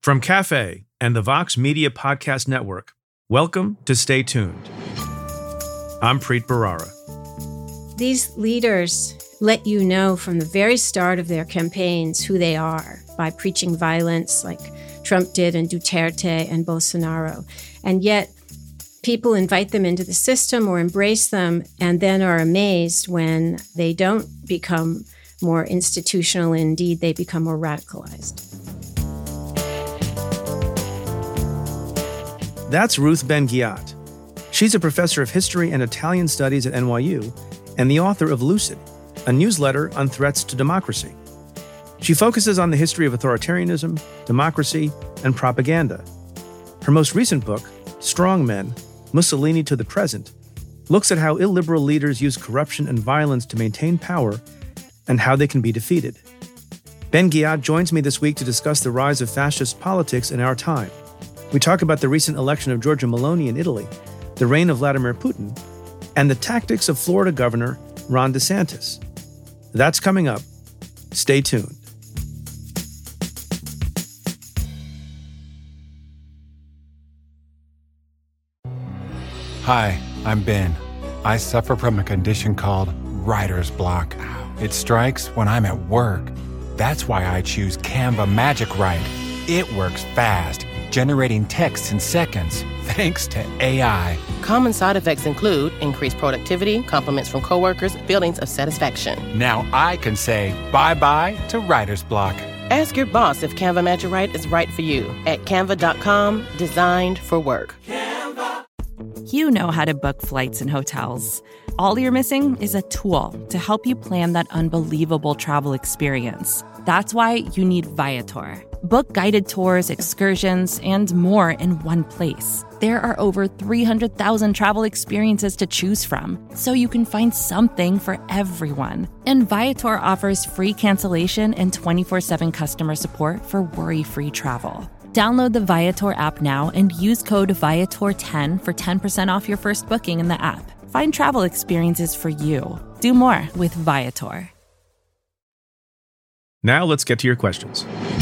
From Cafe and the Vox Media Podcast Network, welcome to Stay Tuned. I'm Preet Bharara. These leaders let you know from the very start of their campaigns who they are by preaching violence like Trump did and Duterte and Bolsonaro. And yet people invite them into the system or embrace them and then are amazed when they don't become more institutional. Indeed, they become more radicalized. That's Ruth Ben-Ghiat. She's a professor of history and Italian studies at NYU and the author of Lucid, a newsletter on threats to democracy. She focuses on the history of authoritarianism, democracy, and propaganda. Her most recent book, Strong Men, Mussolini to the Present, looks at how illiberal leaders use corruption and violence to maintain power and how they can be defeated. Ben-Ghiat joins me this week to discuss the rise of fascist politics in our time. We talk about the recent election of Giorgia Meloni in Italy, the reign of Vladimir Putin, and the tactics of Florida Governor Ron DeSantis. That's coming up. Stay tuned. Hi, I'm Ben. I suffer from a condition called writer's block. It strikes when I'm at work. That's why I choose Canva Magic Write. It works fast, generating text in seconds, thanks to AI. Common side effects include increased productivity, compliments from coworkers, feelings of satisfaction. Now I can say bye-bye to writer's block. Ask your boss if Canva Magic Write is right for you at canva.com, designed for work. Canva. You know how to book flights and hotels. All you're missing is a tool to help you plan that unbelievable travel experience. That's why you need Viator. Book guided tours, excursions, and more in one place. There are over 300,000 travel experiences to choose from, so you can find something for everyone. And Viator offers free cancellation and 24/7 customer support for worry-free travel. Download the Viator app now and use code Viator10 for 10% off your first booking in the app. Find travel experiences for you. Do more with Viator. Now let's get to your questions.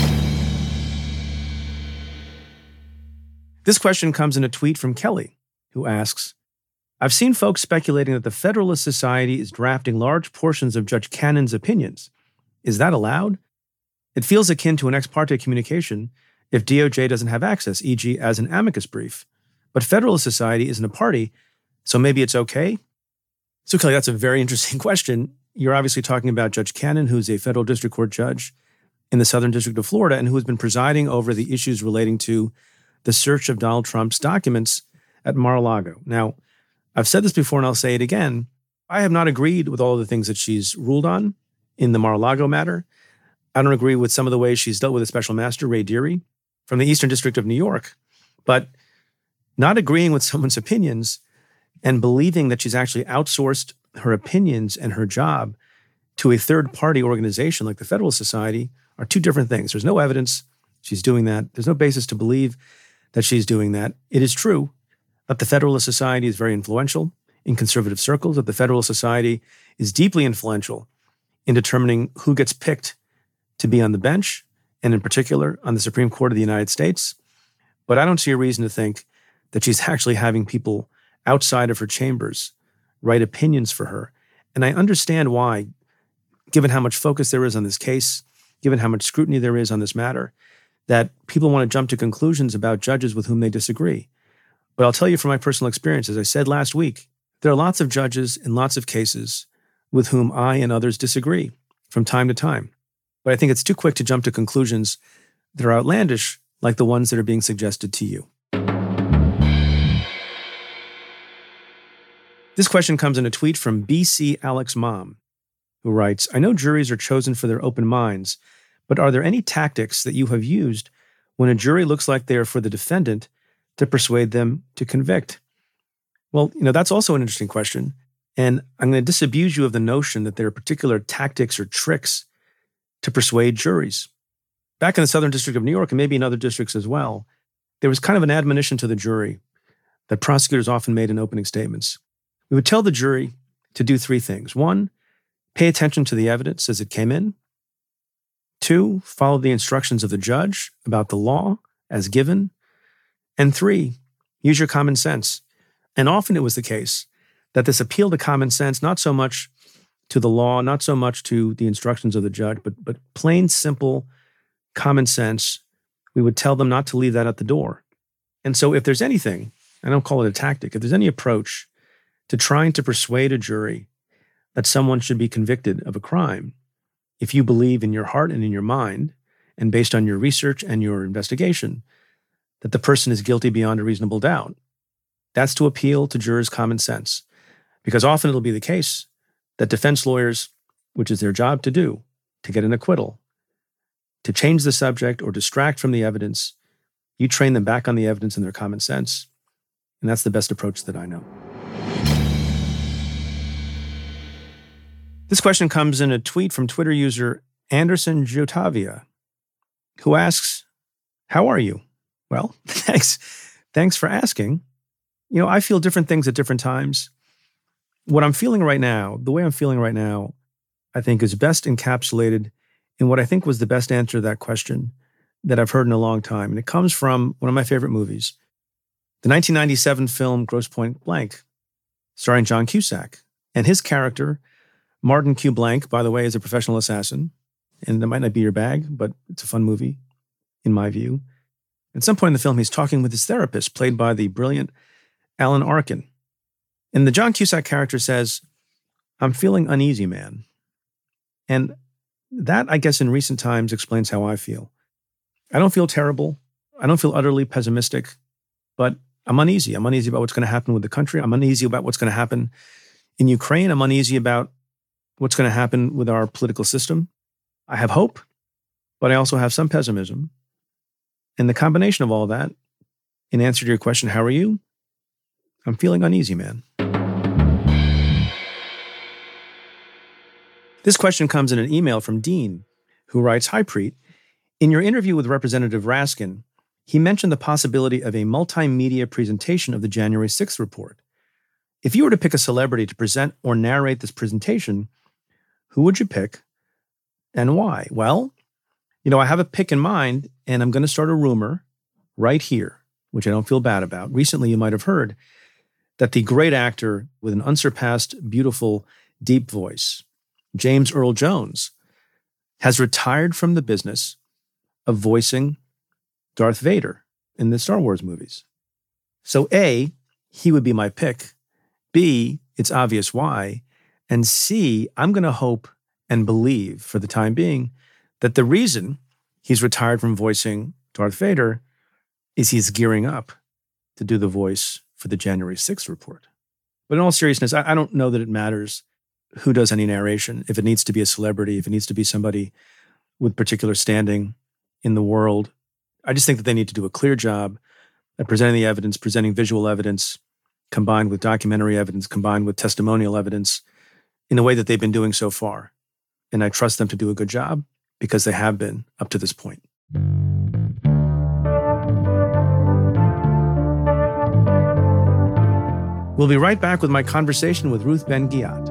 This question comes in a tweet from Kelly, who asks, I've seen folks speculating that the Federalist Society is drafting large portions of Judge Cannon's opinions. Is that allowed? It feels akin to an ex parte communication if DOJ doesn't have access, e.g. as an amicus brief. But Federalist Society isn't a party, so maybe it's okay? So Kelly, that's a very interesting question. You're obviously talking about Judge Cannon, who's a federal district court judge in the Southern District of Florida and who has been presiding over the issues relating to the search of Donald Trump's documents at Mar-a-Lago. Now, I've said this before and I'll say it again. I have not agreed with all of the things that she's ruled on in the Mar-a-Lago matter. I don't agree with some of the ways she's dealt with the special master, Ray Deary, from the Eastern District of New York. But not agreeing with someone's opinions and believing that she's actually outsourced her opinions and her job to a third-party organization like the Federalist Society are two different things. There's no evidence she's doing that. There's no basis to believe that she's doing that. It is true that the Federalist Society is very influential in conservative circles, that the Federalist Society is deeply influential in determining who gets picked to be on the bench, and in particular on the Supreme Court of the United States. But I don't see a reason to think that she's actually having people outside of her chambers write opinions for her. And I understand why, given how much focus there is on this case, given how much scrutiny there is on this matter, that people want to jump to conclusions about judges with whom they disagree. But I'll tell you from my personal experience, as I said last week, there are lots of judges in lots of cases with whom I and others disagree from time to time. But I think it's too quick to jump to conclusions that are outlandish, like the ones that are being suggested to you. This question comes in a tweet from BC Alex Mom, who writes, I know juries are chosen for their open minds, but are there any tactics that you have used when a jury looks like they are for the defendant to persuade them to convict? Well, that's also an interesting question. And I'm going to disabuse you of the notion that there are particular tactics or tricks to persuade juries. Back in the Southern District of New York, and maybe in other districts as well, there was kind of an admonition to the jury that prosecutors often made in opening statements. We would tell the jury to do three things. One, pay attention to the evidence as it came in. Two, follow the instructions of the judge about the law as given. And 3, use your common sense. And often it was the case that this appeal to common sense, not so much to the law, not so much to the instructions of the judge, but plain, simple common sense, we would tell them not to leave that at the door. And so if there's anything, I don't call it a tactic, if there's any approach to trying to persuade a jury that someone should be convicted of a crime, if you believe in your heart and in your mind, and based on your research and your investigation, that the person is guilty beyond a reasonable doubt, that's to appeal to jurors' common sense. Because often it'll be the case that defense lawyers, which is their job to do, to get an acquittal, to change the subject or distract from the evidence, you train them back on the evidence and their common sense. And that's the best approach that I know. This question comes in a tweet from Twitter user Anderson Jotavia, who asks, how are you? Well, thanks for asking. You know, I feel different things at different times. What I'm feeling right now, the way I'm feeling right now, I think is best encapsulated in what I think was the best answer to that question that I've heard in a long time. And it comes from one of my favorite movies, the 1997 film Grosse Pointe Blank, starring John Cusack. And his character, Martin Q. Blank, by the way, is a professional assassin. And that might not be your bag, but it's a fun movie, in my view. At some point in the film, he's talking with his therapist, played by the brilliant Alan Arkin. And the John Cusack character says, I'm feeling uneasy, man. And that, I guess, in recent times explains how I feel. I don't feel terrible. I don't feel utterly pessimistic, but I'm uneasy. I'm uneasy about what's going to happen with the country. I'm uneasy about what's going to happen in Ukraine. I'm uneasy about what's going to happen with our political system. I have hope, but I also have some pessimism. And the combination of all that, in answer to your question, how are you? I'm feeling uneasy, man. This question comes in an email from Dean, who writes, Hi, Preet. In your interview with Representative Raskin, he mentioned the possibility of a multimedia presentation of the January 6th report. If you were to pick a celebrity to present or narrate this presentation, who would you pick and why? Well, you know, I have a pick in mind, and I'm going to start a rumor right here, which I don't feel bad about. Recently, you might have heard that the great actor with an unsurpassed, beautiful, deep voice, James Earl Jones, has retired from the business of voicing Darth Vader in the Star Wars movies. So A, he would be my pick. B, it's obvious why. And C, I'm going to hope and believe for the time being that the reason he's retired from voicing Darth Vader is he's gearing up to do the voice for the January 6th report. But in all seriousness, I don't know that it matters who does any narration, if it needs to be a celebrity, if it needs to be somebody with particular standing in the world. I just think that they need to do a clear job at presenting the evidence, presenting visual evidence, combined with documentary evidence, combined with testimonial evidence, in the way that they've been doing so far. And I trust them to do a good job because they have been up to this point. We'll be right back with my conversation with Ruth Ben-Ghiat.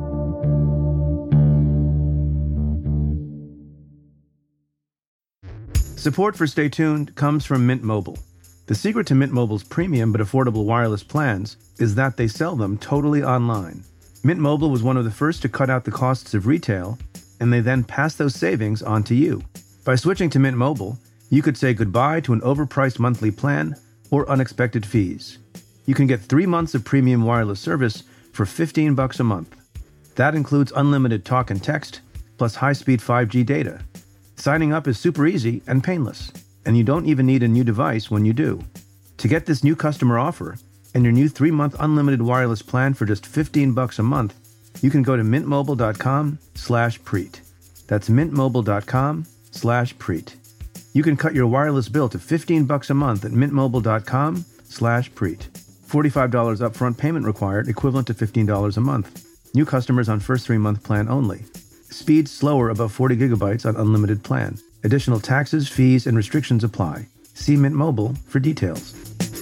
Support for Stay Tuned comes from Mint Mobile. The secret to Mint Mobile's premium but affordable wireless plans is that they sell them totally online. Mint Mobile was one of the first to cut out the costs of retail, and they then pass those savings on to you. By switching to Mint Mobile, you could say goodbye to an overpriced monthly plan or unexpected fees. You can get 3 months of premium wireless service for $15 a month. That includes unlimited talk and text, plus high-speed 5G data. Signing up is super easy and painless, and you don't even need a new device when you do. To get this new customer offer and your new 3-month unlimited wireless plan for just $15 a month, you can go to mintmobile.com/Preet. That's mintmobile.com/Preet. You can cut your wireless bill to $15 a month at mintmobile.com/Preet. $45 upfront payment required, equivalent to $15 a month. New customers on first 3-month plan only. Speed slower above 40 gigabytes on unlimited plan. Additional taxes, fees, and restrictions apply. See Mint Mobile for details.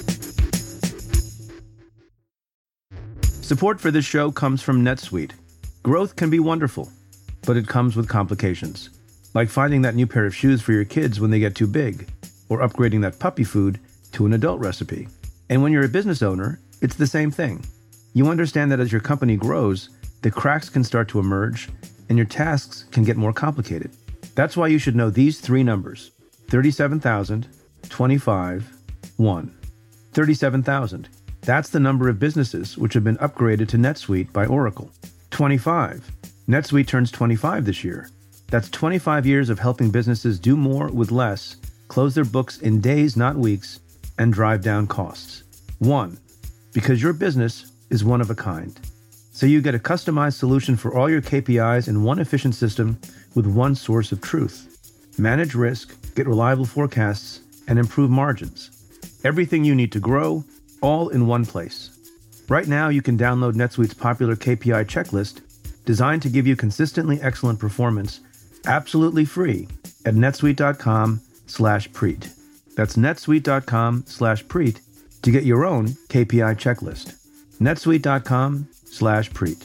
Support for this show comes from NetSuite. Growth can be wonderful, but it comes with complications. Like finding that new pair of shoes for your kids when they get too big. or upgrading that puppy food to an adult recipe. And when you're a business owner, it's the same thing. You understand that as your company grows, the cracks can start to emerge and your tasks can get more complicated. That's why you should know these three numbers: 37,000, 25, 1. 37,000. That's the number of businesses which have been upgraded to NetSuite by Oracle. 25. NetSuite turns 25 this year. That's 25 years of helping businesses do more with less, close their books in days, not weeks, and drive down costs. 1. Because your business is one of a kind. So you get a customized solution for all your KPIs in one efficient system with one source of truth. Manage risk, get reliable forecasts, and improve margins. Everything you need to grow, all in one place. Right now, you can download NetSuite's popular KPI checklist, designed to give you consistently excellent performance, absolutely free at netsuite.com/Preet. That's netsuite.com/Preet to get your own KPI checklist. netsuite.com/Preet.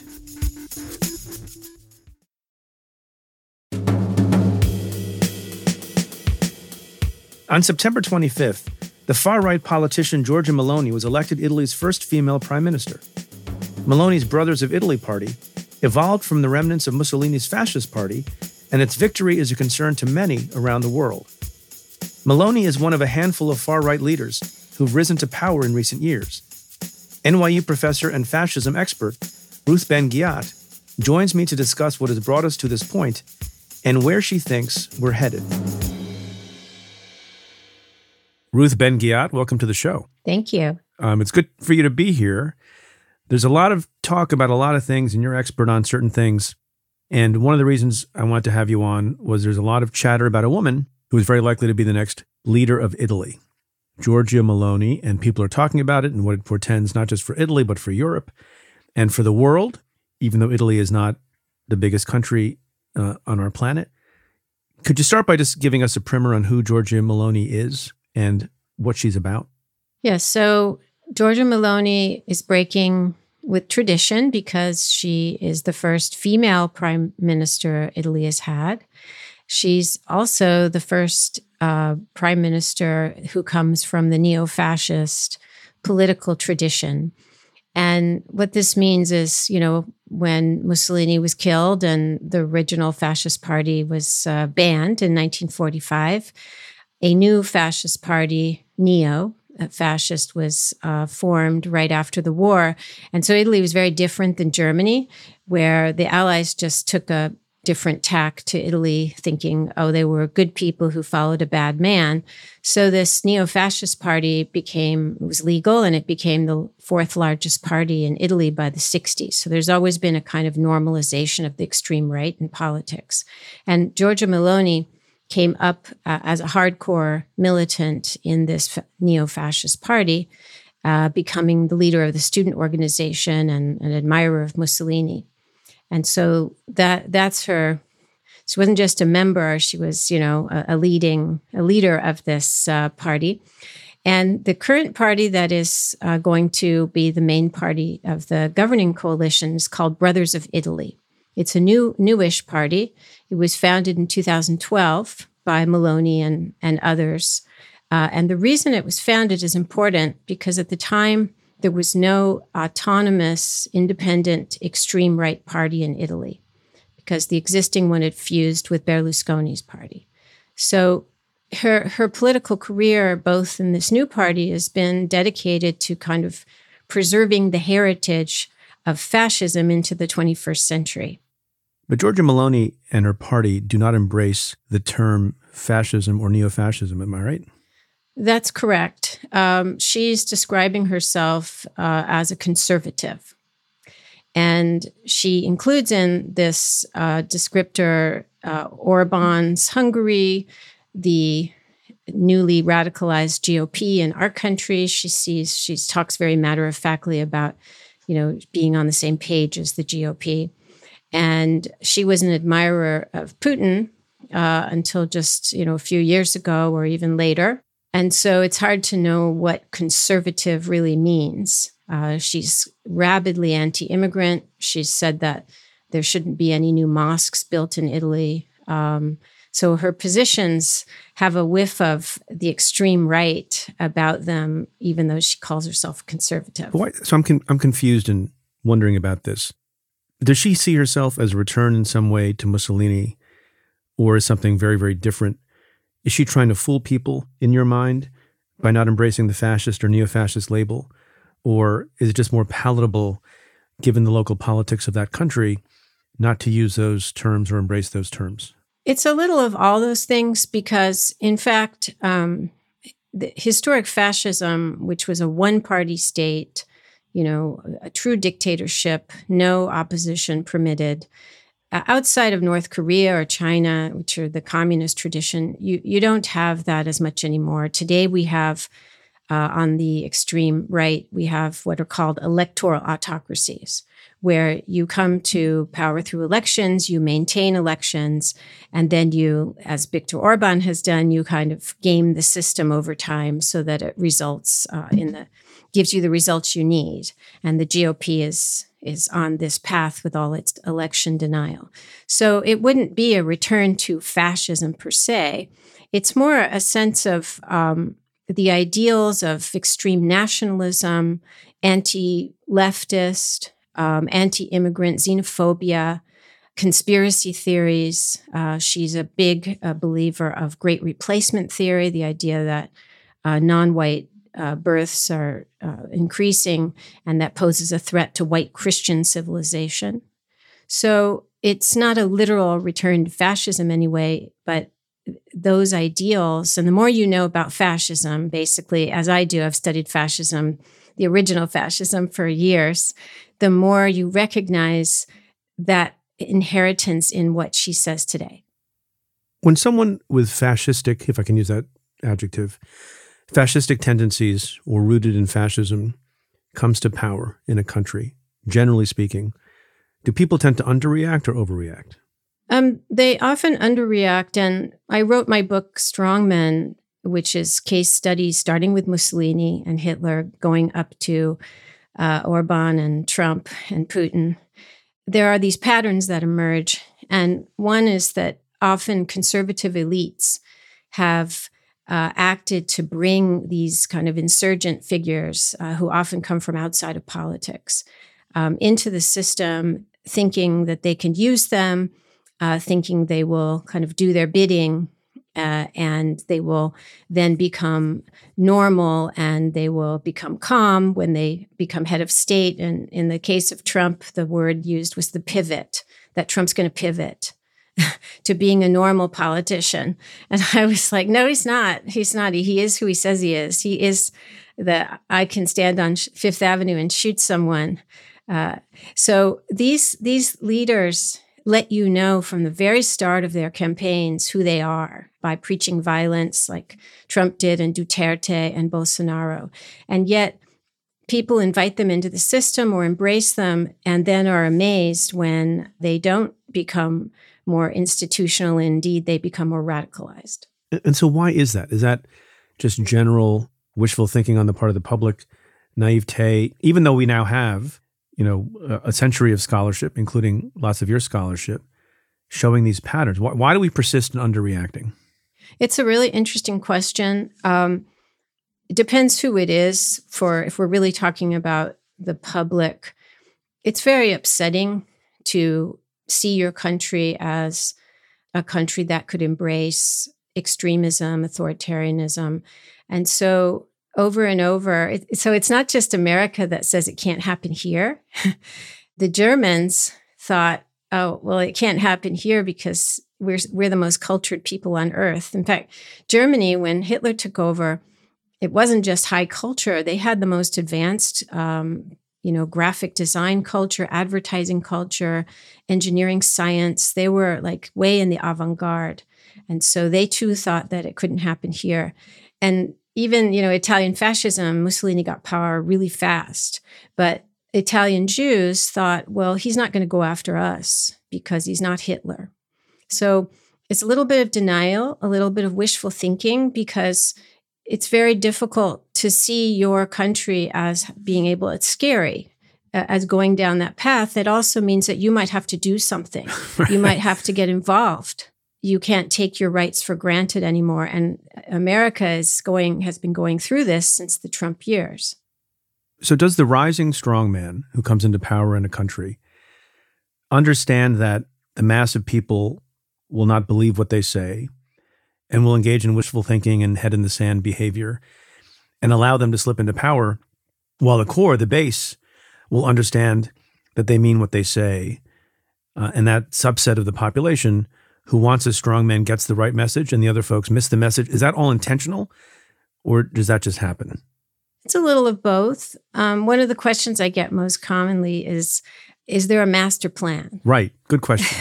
On September 25th, the far-right politician Giorgia Meloni was elected Italy's first female prime minister. Meloni's Brothers of Italy party evolved from the remnants of Mussolini's fascist party, and its victory is a concern to many around the world. Meloni is one of a handful of far-right leaders who've risen to power in recent years. NYU professor and fascism expert Ruth Ben-Ghiat joins me to discuss what has brought us to this point and where she thinks we're headed. Ruth Ben-Ghiat, welcome to the show. Thank you. It's good for you to be here. There's a lot of talk about a lot of things, and you're expert on certain things. And one of the reasons I wanted to have you on was there's a lot of chatter about a woman who is very likely to be the next leader of Italy, Giorgia Meloni, and people are talking about it and what it portends not just for Italy, but for Europe and for the world, even though Italy is not the biggest country on our planet. Could you start by just giving us a primer on who Giorgia Meloni is and what she's about? Yes, so Giorgia Meloni is breaking with tradition because she is the first female prime minister Italy has had. She's also the first prime minister who comes from the neo-fascist political tradition. And what this means is, when Mussolini was killed and the original fascist party was banned in 1945, a new fascist party, neo-fascist, was formed right after the war. And so Italy was very different than Germany, where the Allies just took a different tack to Italy, thinking, they were good people who followed a bad man. So this neo-fascist party was legal, and it became the fourth largest party in Italy by the 60s. So there's always been a kind of normalization of the extreme right in politics. And Giorgia Meloni came up as a hardcore militant in this neo-fascist party, becoming the leader of the student organization and an admirer of Mussolini. And so that's her. She wasn't just a member; she was, a leader of this party. And the current party that is going to be the main party of the governing coalition is called Brothers of Italy. It's a newish party. It was founded in 2012 by Meloni and others. And the reason it was founded is important because at the time, there was no autonomous, independent, extreme right party in Italy because the existing one had fused with Berlusconi's party. So her political career, both in this new party, has been dedicated to kind of preserving the heritage of fascism into the 21st century. But Giorgia Meloni and her party do not embrace the term fascism or neo-fascism, am I right? That's correct. She's describing herself as a conservative. And she includes in this descriptor Orban's Hungary, the newly radicalized GOP in our country. She talks very matter-of-factly about, being on the same page as the GOP. And she was an admirer of Putin until just, a few years ago or even later. And so it's hard to know what conservative really means. She's rabidly anti-immigrant. She's said that there shouldn't be any new mosques built in Italy. So her positions have a whiff of the extreme right about them, even though she calls herself conservative. So I'm confused and wondering about this. Does she see herself as a return in some way to Mussolini, or as something very, very different? Is she trying to fool people in your mind by not embracing the fascist or neo-fascist label? Or is it just more palatable, given the local politics of that country, not to use those terms or embrace those terms? It's a little of all those things because, in fact, the historic fascism, which was a one-party state, a true dictatorship, no opposition permitted, outside of North Korea or China, which are the communist tradition, you don't have that as much anymore. Today we have, on the extreme right, we have what are called electoral autocracies, where you come to power through elections, you maintain elections, and then you, as Viktor Orban has done, you kind of game the system over time so that it results gives you the results you need. And the GOP is on this path with all its election denial. So it wouldn't be a return to fascism per se. It's more a sense of the ideals of extreme nationalism, anti-leftist, anti-immigrant, xenophobia, conspiracy theories. She's a big believer of great replacement theory, the idea that non-white births are increasing and that poses a threat to white Christian civilization. So it's not a literal return to fascism anyway, but those ideals, and the more you know about fascism, basically, as I do, I've studied fascism, the original fascism for years, the more you recognize that inheritance in what she says today. When someone with fascistic, if I can use that adjective, fascistic tendencies or rooted in fascism comes to power in a country, generally speaking, do people tend to underreact or overreact? They often underreact. And I wrote my book, Strong Men, which is case studies starting with Mussolini and Hitler, going up to Orban and Trump and Putin. There are these patterns that emerge. And one is that often conservative elites have acted to bring these kind of insurgent figures who often come from outside of politics into the system, thinking that they can use them, thinking they will kind of do their bidding, and they will then become normal and they will become calm when they become head of state. And in the case of Trump, the word used was the pivot, that Trump's going to pivot to being a normal politician. And I was like, no, he's not. He's not. He is who he says he is. He is I can stand on Fifth Avenue and shoot someone. So these leaders let you know from the very start of their campaigns who they are by preaching violence like Trump did and Duterte and Bolsonaro. And yet people invite them into the system or embrace them and then are amazed when they don't become more institutional. Indeed, they become more radicalized. And so why is that? Is that just general wishful thinking on the part of the public, naivete, even though we now have a century of scholarship, including lots of your scholarship, showing these patterns? Why do we persist in underreacting? It's a really interesting question. It depends who it is. If we're really talking about the public, it's very upsetting to see your country as a country that could embrace extremism, authoritarianism. And so over and over. So it's not just America that says it can't happen here. The Germans thought, oh, well, it can't happen here because we're the most cultured people on earth. In fact, Germany, when Hitler took over, it wasn't just high culture. They had the most advanced, graphic design culture, advertising culture, engineering science. They were like way in the avant-garde. And so they too thought that it couldn't happen here. And even, Italian fascism, Mussolini got power really fast. But Italian Jews thought, well, he's not going to go after us because he's not Hitler. So it's a little bit of denial, a little bit of wishful thinking, because it's very difficult to see your country as being able, it's scary, as going down that path. It also means that you might have to do something. Right. You might have to get involved. you can't take your rights for granted anymore. And America has been going through this since the Trump years. So does the rising strongman who comes into power in a country understand that the mass of people will not believe what they say and will engage in wishful thinking and head in the sand behavior and allow them to slip into power, while the core, the base, will understand that they mean what they say, and that subset of the population who wants a strongman gets the right message and the other folks miss the message? Is that all intentional, or does that just happen? It's a little of both. One of the questions I get most commonly is there a master plan? Right. Good question.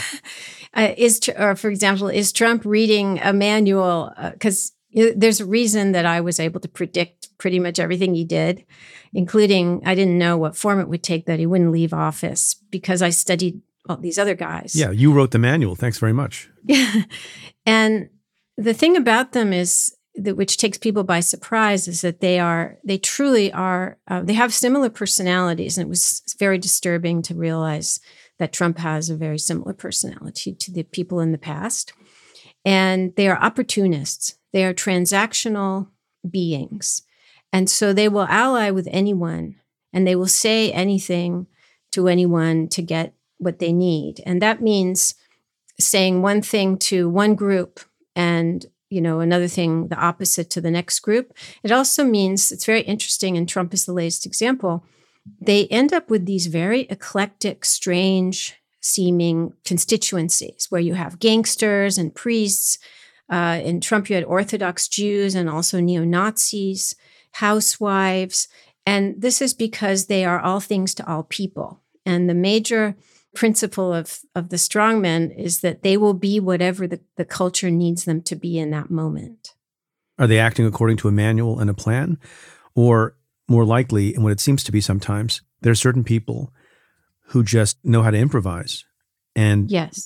For example, is Trump reading a manual? Because there's a reason that I was able to predict pretty much everything he did, including I didn't know what form it would take that he wouldn't leave office because I studied all these other guys. Yeah, you wrote the manual. Thanks very much. Yeah. And the thing about them is that which takes people by surprise is that they truly are, they have similar personalities. And it was very disturbing to realize that Trump has a very similar personality to the people in the past. And they are opportunists. They are transactional beings. And so they will ally with anyone and they will say anything to anyone to get what they need. And that means saying one thing to one group and another thing, the opposite to the next group. It also means, it's very interesting, and Trump is the latest example, they end up with these very eclectic, strange seeming constituencies where you have gangsters and priests. In Trump, you had Orthodox Jews and also neo-Nazis, housewives. And this is because they are all things to all people. And the major principle of the strongmen is that they will be whatever the culture needs them to be in that moment. Are they acting according to a manual and a plan? Or more likely, and what it seems to be sometimes, there are certain people who just know how to improvise and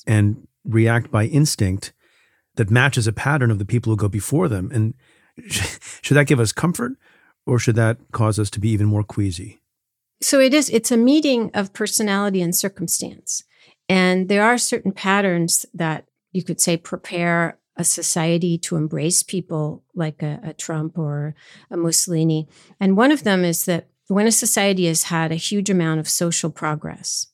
react by instinct that matches a pattern of the people who go before them. And should that give us comfort, or should that cause us to be even more queasy? So it's a meeting of personality and circumstance. And there are certain patterns that you could say prepare a society to embrace people like a Trump or a Mussolini. And one of them is that when a society has had a huge amount of social progress,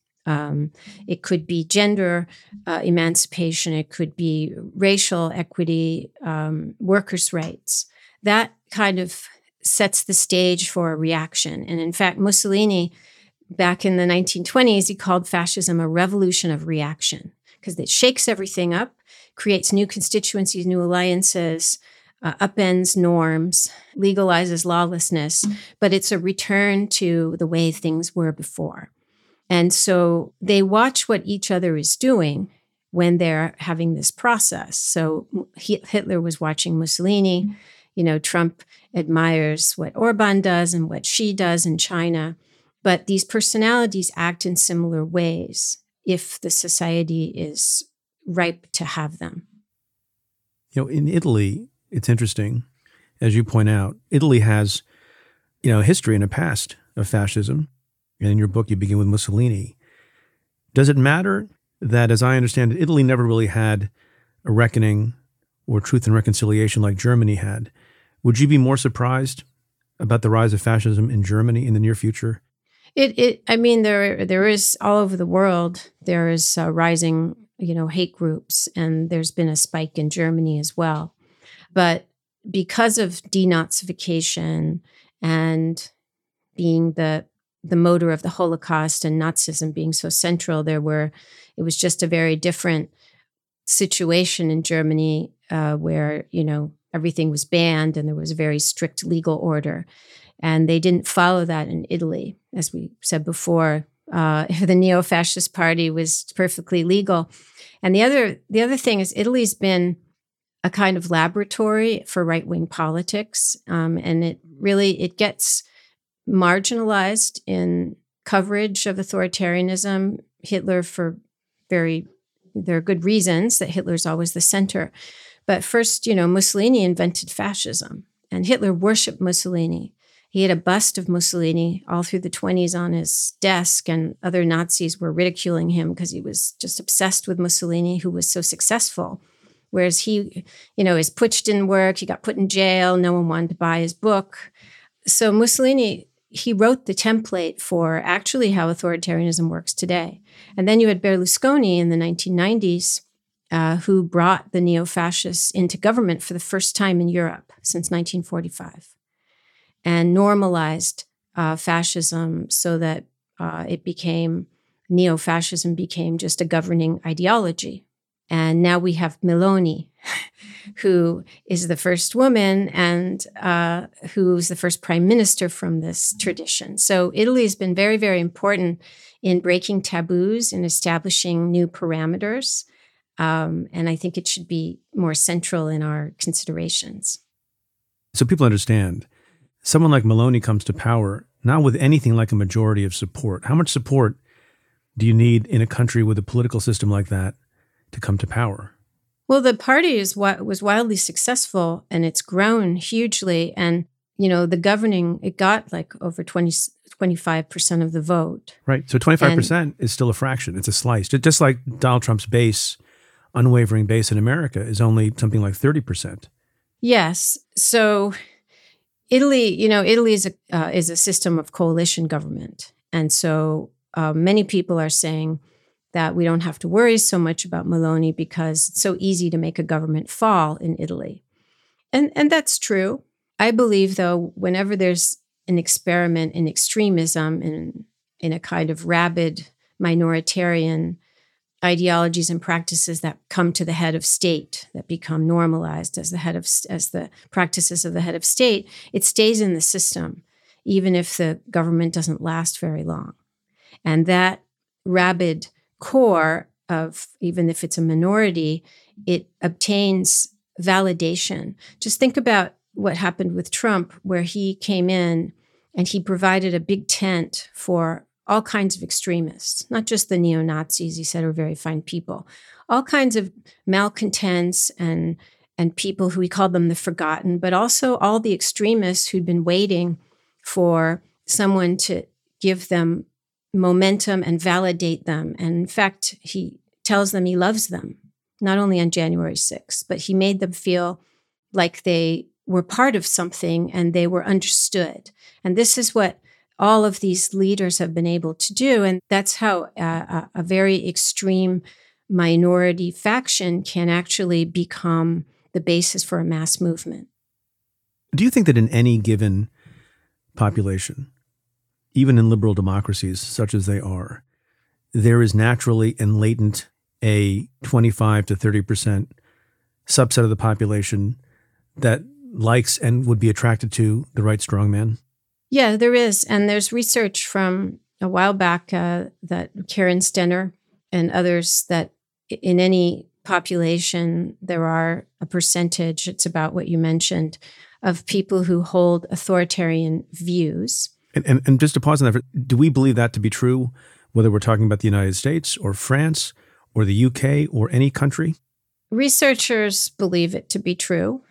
it could be gender emancipation, it could be racial equity, workers' rights, that kind of sets the stage for a reaction. And in fact, Mussolini, back in the 1920s, he called fascism a revolution of reaction because it shakes everything up, creates new constituencies, new alliances, upends norms, legalizes lawlessness, but it's a return to the way things were before. And so they watch what each other is doing when they're having this process. So Hitler was watching Mussolini. Trump admires what Orban does and what Xi does in China. But these personalities act in similar ways if the society is ripe to have them. In Italy, it's interesting, as you point out, Italy has, a history and a past of fascism. And in your book, you begin with Mussolini. Does it matter that, as I understand it, Italy never really had a reckoning or truth and reconciliation like Germany had? Would you be more surprised about the rise of fascism in Germany in the near future? There is all over the world, there is rising, hate groups, and there's been a spike in Germany as well. But because of denazification and being the motor of the Holocaust and Nazism being so central, it was just a very different situation in Germany where, everything was banned and there was a very strict legal order. And they didn't follow that in Italy. As we said before, the neo-fascist party was perfectly legal. And the other thing is Italy's been a kind of laboratory for right-wing politics. And it gets marginalized in coverage of authoritarianism. Hitler, there are good reasons that Hitler's always the center. But first, Mussolini invented fascism, and Hitler worshipped Mussolini. He had a bust of Mussolini all through the 1920s on his desk, and other Nazis were ridiculing him because he was just obsessed with Mussolini, who was so successful Whereas he, his Putsch didn't work. He got put in jail. No one wanted to buy his book. So Mussolini, he wrote the template for actually how authoritarianism works today. And then you had Berlusconi in the 1990s, who brought the neo-fascists into government for the first time in Europe since 1945 and normalized fascism so that neo-fascism became just a governing ideology. And now we have Meloni, who is the first woman and who's the first prime minister from this tradition. So Italy has been very, very important in breaking taboos and establishing new parameters. And I think it should be more central in our considerations. So people understand, someone like Meloni comes to power not with anything like a majority of support. How much support do you need in a country with a political system like that to come to power? Well, the party was wildly successful, and it's grown hugely. And, the governing, it got like over 25% of the vote. Right. So 25% is still a fraction. It's a slice. Just like Donald Trump's base, unwavering base in America is only something like 30%. Yes. So Italy, Italy is a system of coalition government. And so many people are saying that we don't have to worry so much about Meloni because it's so easy to make a government fall in Italy. And that's true. I believe, though, whenever there's an experiment in extremism, in a kind of rabid minoritarian ideologies and practices that come to the head of state, that become normalized as the practices of the head of state, it stays in the system, even if the government doesn't last very long. And that rabid core of, even if it's a minority, it obtains validation. Just think about what happened with Trump, where he came in and he provided a big tent for all kinds of extremists, not just the neo-Nazis, he said are very fine people, all kinds of malcontents and people who he called them the forgotten, but also all the extremists who'd been waiting for someone to give them momentum and validate them. And in fact, he tells them he loves them, not only on January 6th, but he made them feel like they were part of something and they were understood. And this is what all of these leaders have been able to do. And that's how a very extreme minority faction can actually become the basis for a mass movement. Do you think that in any given population, even in liberal democracies such as they are, there is naturally and latent a 25 to 30% subset of the population that likes and would be attracted to the right strongman? Yeah, there is. And there's research from a while back that Karen Stenner and others that in any population, there are a percentage, it's about what you mentioned, of people who hold authoritarian views. And just to pause on that, do we believe that to be true, whether we're talking about the United States or France or the UK or any country? Researchers believe it to be true.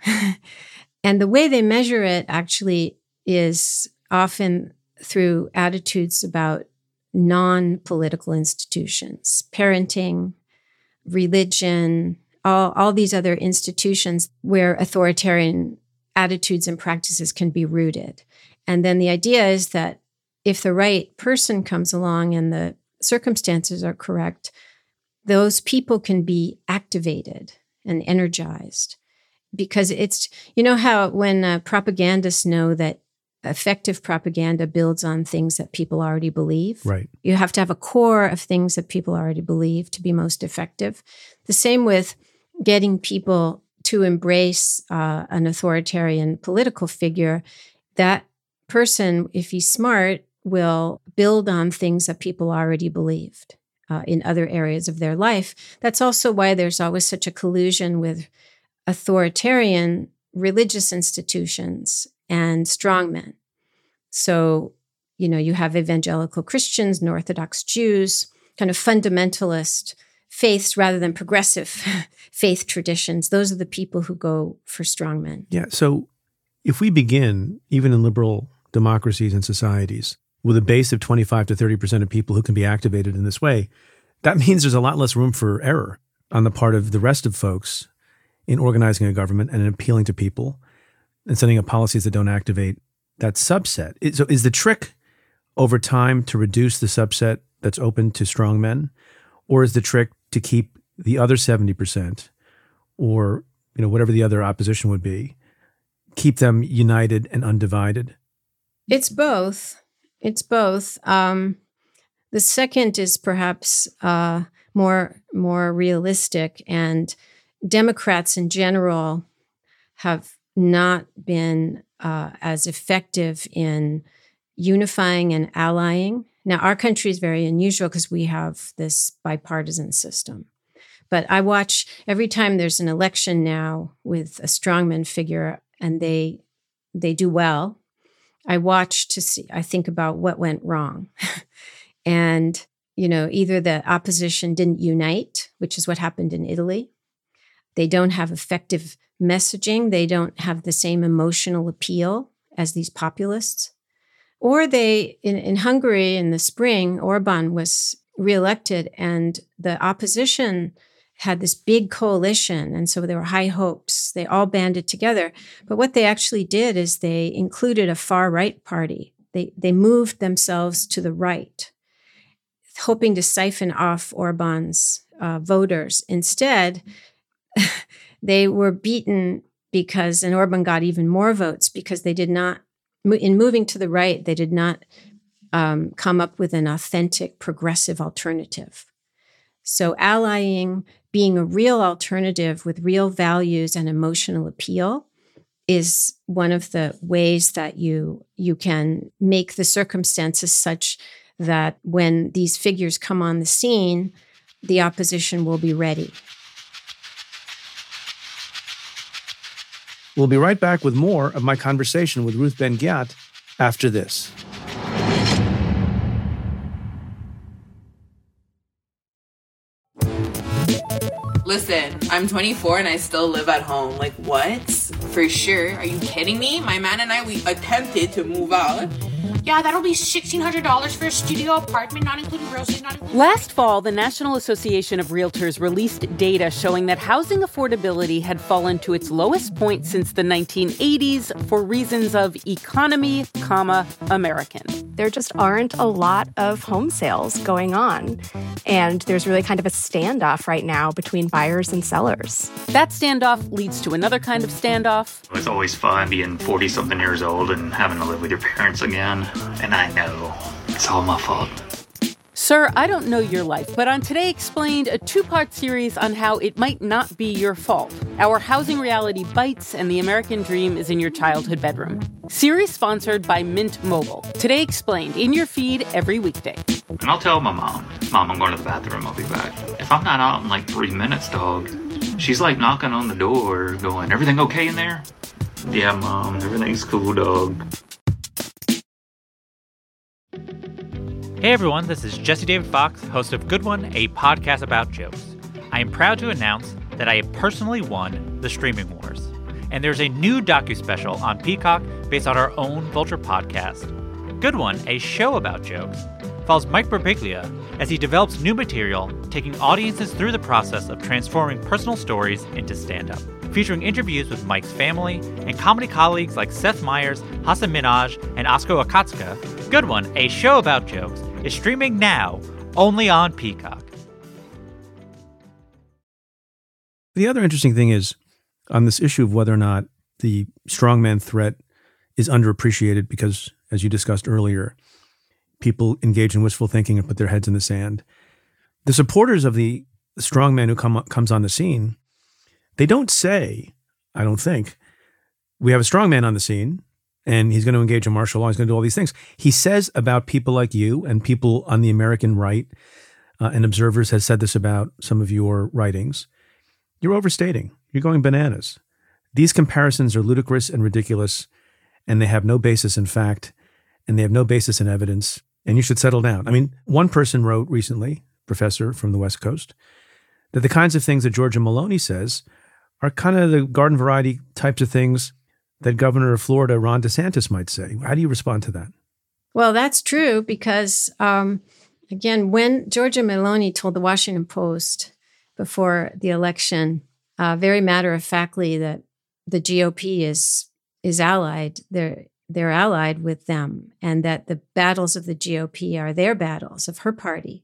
And the way they measure it actually is often through attitudes about non-political institutions, parenting, religion, all these other institutions where authoritarian attitudes and practices can be rooted. And then the idea is that if the right person comes along and the circumstances are correct, those people can be activated and energized. Because it's, how when propagandists know that effective propaganda builds on things that people already believe. Right. You have to have a core of things that people already believe to be most effective. The same with getting people to embrace an authoritarian political figure. That person, if he's smart, will build on things that people already believed in other areas of their life. That's also why there's always such a collusion with authoritarian religious institutions and strongmen. So, you have evangelical Christians and Orthodox Jews, kind of fundamentalist faiths rather than progressive faith traditions. Those are the people who go for strongmen. Yeah. So if we begin, even in liberal democracies and societies, with a base of 25 to 30% of people who can be activated in this way, that means there's a lot less room for error on the part of the rest of folks in organizing a government and in appealing to people and setting up policies that don't activate that subset. So is the trick over time to reduce the subset that's open to strong men, or is the trick to keep the other 70%, or whatever the other opposition would be, keep them united and undivided? It's both. It's both. The second is perhaps more realistic, and Democrats in general have not been as effective in unifying and allying. Now, our country is very unusual because we have this bipartisan system. But I watch every time there's an election now with a strongman figure and they do well, I watch to see, I think about what went wrong. And, either the opposition didn't unite, which is what happened in Italy. They don't have effective messaging. They don't have the same emotional appeal as these populists. Or in Hungary in the spring, Orban was reelected and the opposition had this big coalition. And so there were high hopes. They all banded together. But what they actually did is they included a far-right party. They moved themselves to the right, hoping to siphon off Orban's voters. Instead, they were beaten and Orban got even more votes because they did not, in moving to the right, they did not come up with an authentic progressive alternative. So allying, being a real alternative with real values and emotional appeal is one of the ways that you can make the circumstances such that when these figures come on the scene, the opposition will be ready. We'll be right back with more of my conversation with Ruth Ben-Ghiat after this. Listen, I'm 24 and I still live at home. Like, what? For sure. Are you kidding me? My man and I, we attempted to move out. Yeah, that'll be $1,600 for a studio apartment, not including groceries, not including... Last fall, the National Association of Realtors released data showing that housing affordability had fallen to its lowest point since the 1980s for reasons of economy, American. There just aren't a lot of home sales going on. And there's really kind of a standoff right now between buyers and sellers. That standoff leads to another kind of standoff. It's always fun being 40-something years old and having to live with your parents again. And I know it's all my fault. Sir, I don't know your life, but on Today Explained, a two-part series on how it might not be your fault. Our housing reality bites and the American dream is in your childhood bedroom. Series sponsored by Mint Mobile. Today Explained, in your feed every weekday. And I'll tell my mom, I'm going to the bathroom, I'll be back. If I'm not out in like 3 minutes, dog, she's like knocking on the door going, everything okay in there? Yeah, Mom, everything's cool, dog. Hey everyone, this is Jesse David Fox, host of Good One, a podcast about jokes. I am proud to announce that I have personally won the Streaming Wars. And there's a new docu-special on Peacock based on our own Vulture podcast. Good One, a show about jokes, follows Mike Birbiglia as he develops new material, taking audiences through the process of transforming personal stories into stand-up. Featuring interviews with Mike's family and comedy colleagues like Seth Meyers, Hasan Minhaj, and Asko Akatsuka, Good One, a show about jokes, is streaming now, only on Peacock. The other interesting thing is, on this issue of whether or not the strongman threat is underappreciated because, as you discussed earlier, people engage in wishful thinking and put their heads in the sand. The supporters of the strongman who comes on the scene, they don't say, I don't think, we have a strongman on the scene and he's going to engage in martial law, he's going to do all these things. He says about people like you and people on the American right, and Observers has said this about some of your writings, you're overstating. You're going bananas. These comparisons are ludicrous and ridiculous, and they have no basis in fact, and they have no basis in evidence, and you should settle down. I mean, one person wrote recently, professor from the West Coast, that the kinds of things that Giorgia Meloni says are kind of the garden variety types of things that Governor of Florida, Ron DeSantis, might say. How do you respond to that? Well, that's true because, again, when Giorgia Meloni told the Washington Post before the election very matter-of-factly that the GOP is allied. They're allied with them, and that the battles of the GOP are their battles of her party.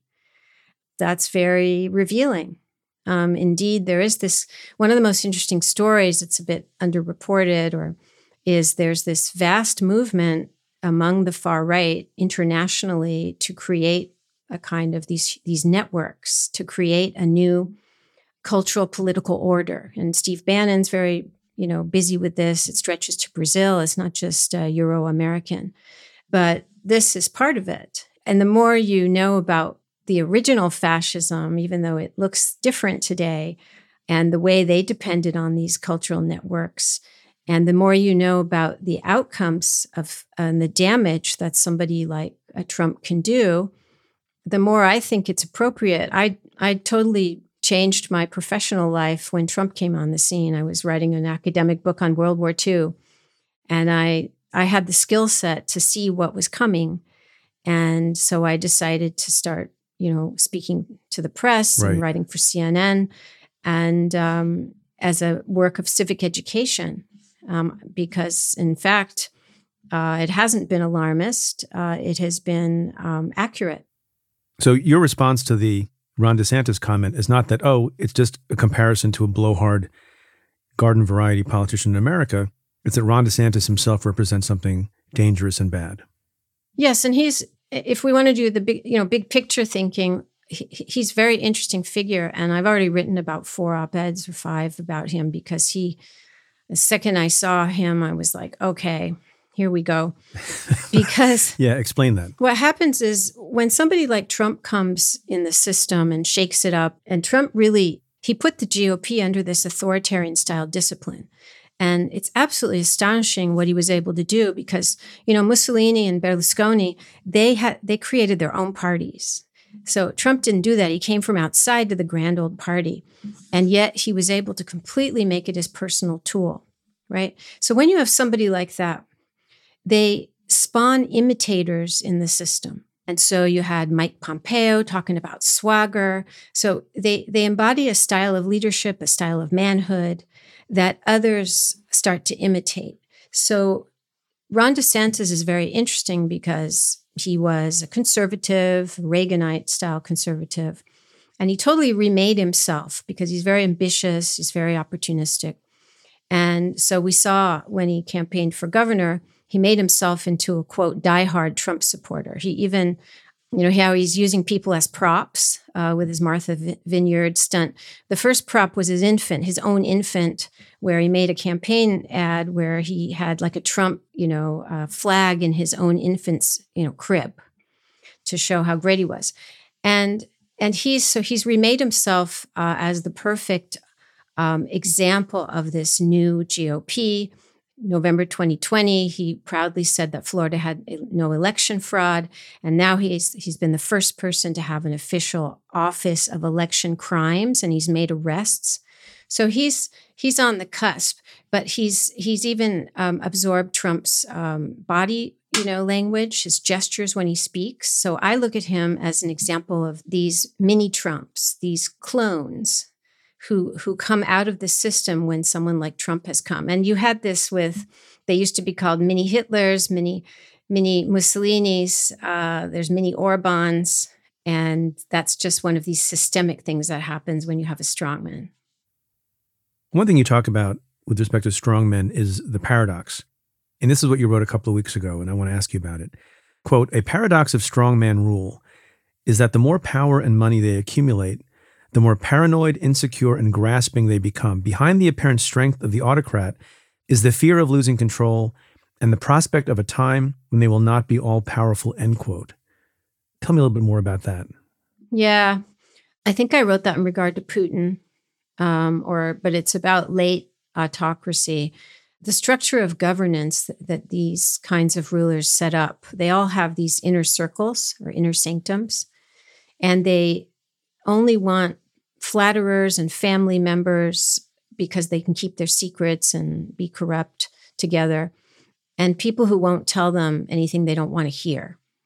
That's very revealing. Indeed, there is this, one of the most interesting stories, it's a bit underreported, there's this vast movement among the far right internationally to create a kind of these networks, to create a new cultural political order. And Steve Bannon's very busy with this. It stretches to Brazil. It's not just Euro-American, but this is part of it. And the more you know about the original fascism, even though it looks different today, and the way they depended on these cultural networks, and the more you know about the outcomes of and the damage that somebody like Trump can do, the more I think it's appropriate. I totally changed my professional life when Trump came on the scene. I was writing an academic book on World War II, and I had the skill set to see what was coming. And so I decided to start, speaking to the press and writing for CNN, and as a work of civic education, because in fact, it hasn't been alarmist. It has been accurate. So your response to the Ron DeSantis comment is not that, it's just a comparison to a blowhard garden variety politician in America. It's that Ron DeSantis himself represents something dangerous and bad. Yes, and if we want to do the big picture thinking, he's a very interesting figure. And I've already written about 4 op-eds or 5 about him, because the second I saw him, I was like, okay, here we go. Because yeah, explain that. What happens is when somebody like Trump comes in the system and shakes it up, and Trump he put the GOP under this authoritarian style discipline. And it's absolutely astonishing what he was able to do, because, Mussolini and Berlusconi, they created their own parties. So Trump didn't do that. He came from outside to the grand old party. And yet he was able to completely make it his personal tool, right? So when you have somebody like that, they spawn imitators in the system. And so you had Mike Pompeo talking about swagger. So they embody a style of leadership, a style of manhood that others start to imitate. So Ron DeSantis is very interesting because he was a conservative, Reaganite-style conservative, and he totally remade himself because he's very ambitious, he's very opportunistic. And so we saw when he campaigned for governor, he made himself into a, quote, diehard Trump supporter. He even, how he's using people as props with his Martha Vineyard stunt. The first prop was his own infant, where he made a campaign ad where he had like a Trump, flag in his own infant's, crib to show how great he was. And he's remade himself as the perfect example of this new GOP. November 2020, he proudly said that Florida had no election fraud, and now he's been the first person to have an official Office of Election Crimes, and he's made arrests. So he's on the cusp, but he's even absorbed Trump's body, language, his gestures when he speaks. So I look at him as an example of these mini Trumps, these clones who come out of the system when someone like Trump has come. And you had this they used to be called mini Hitlers, mini Mussolinis, there's mini Orbans, and that's just one of these systemic things that happens when you have a strongman. One thing you talk about with respect to strongmen is the paradox. And this is what you wrote a couple of weeks ago, and I want to ask you about it. Quote, a paradox of strongman rule is that the more power and money they accumulate, the more paranoid, insecure, and grasping they become. Behind the apparent strength of the autocrat is the fear of losing control and the prospect of a time when they will not be all-powerful, end quote. Tell me a little bit more about that. Yeah, I think I wrote that in regard to Putin, but it's about late autocracy. The structure of governance that these kinds of rulers set up, they all have these inner circles or inner sanctums, and they only want flatterers and family members because they can keep their secrets and be corrupt together, and people who won't tell them anything they don't want to hear.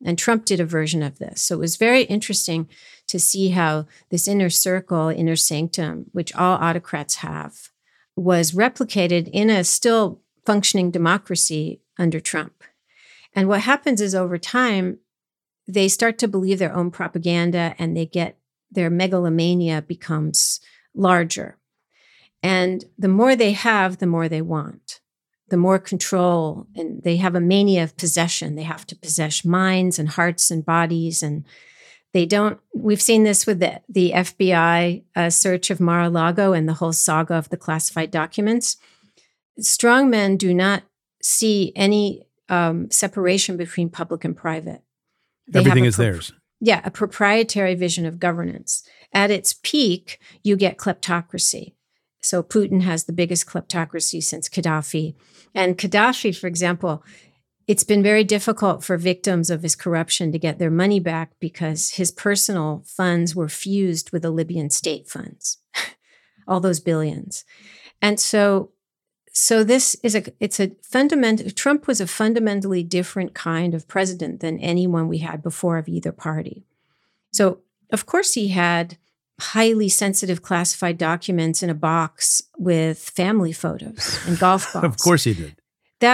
And Trump did a version of this. So it was very interesting to see how this inner circle, inner sanctum, which all autocrats have, was replicated in a still functioning democracy under Trump. And what happens is over time, they start to believe their own propaganda and their megalomania becomes larger. And the more they have, the more they want. The more control, and they have a mania of possession. They have to possess minds and hearts and bodies. And we've seen this with the FBI search of Mar-a-Lago and the whole saga of the classified documents. Strongmen do not see any separation between public and private. Everything is theirs. Yeah, a proprietary vision of governance. At its peak, you get kleptocracy. So Putin has the biggest kleptocracy since Gaddafi. And Gaddafi, for example, it's been very difficult for victims of his corruption to get their money back because his personal funds were fused with the Libyan state funds, all those billions. And so Trump was a fundamentally different kind of president than anyone we had before of either party. So of course he had highly sensitive classified documents in a box with family photos and golf balls. Of course he did.